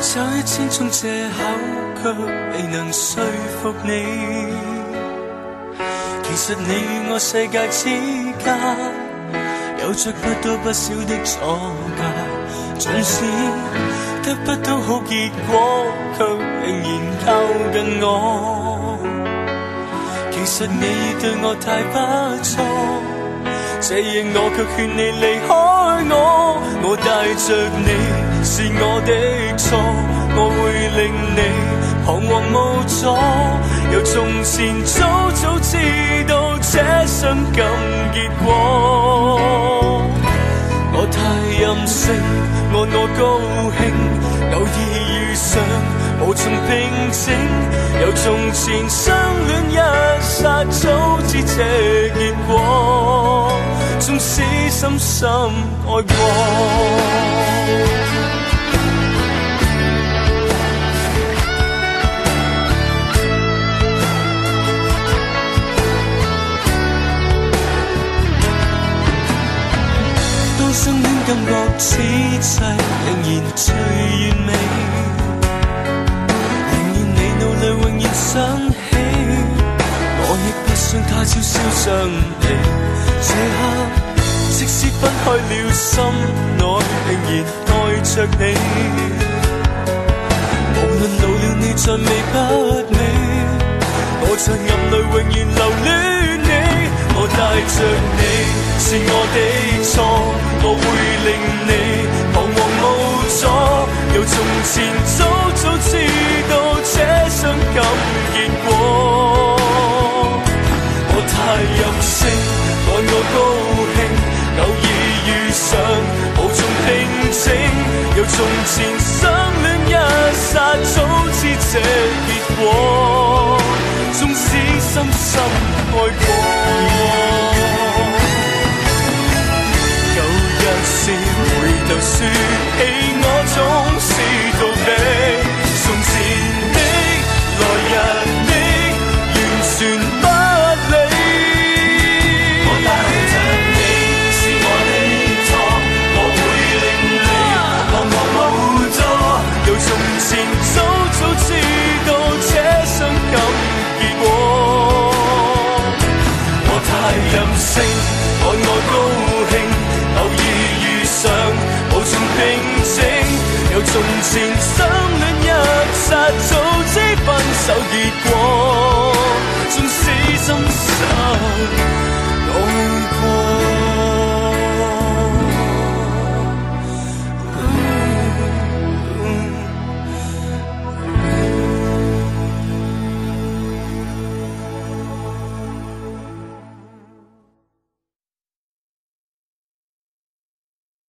找1000種藉口，卻未能說服你。其實你與我世界之間，有着不多不少的阻隔。縱使得不到好結果，卻仍然靠近我。其實你對我太不錯，這夜我卻勸你離開我。我帶着你是我的錯，我會令你彷徨無助。由從前早早知道這傷感結果，我太任性，我高興，偶爾遇上無從平靜。由從前相戀一剎，早知這結果，縱使深深愛過。當相戀感覺此際仍然最完美，仍然你腦裏永遠想起，我亦不想他悄悄上嚟。這刻即使分開了，心內仍然愛着你。無論老了你再美不美，我在暗裏永遠留戀你。我帶着你是我的錯，我會令你彷徨無助。由從前早早知道這傷感結果，我太任性，愛我高興，偶爾遇上無從平靜。由從前相戀一剎，早知這結果，縱使深深愛過。舊日是回頭說起，我總是逃避。從前的來日的完全不理。我帶着你是我的錯，我會令你彷徨無助。由從前早早知道這傷感結果，我太任性，愛我高興，偶爾遇上無從平靜。由從前相戀一剎，早知分手結果，縱使深深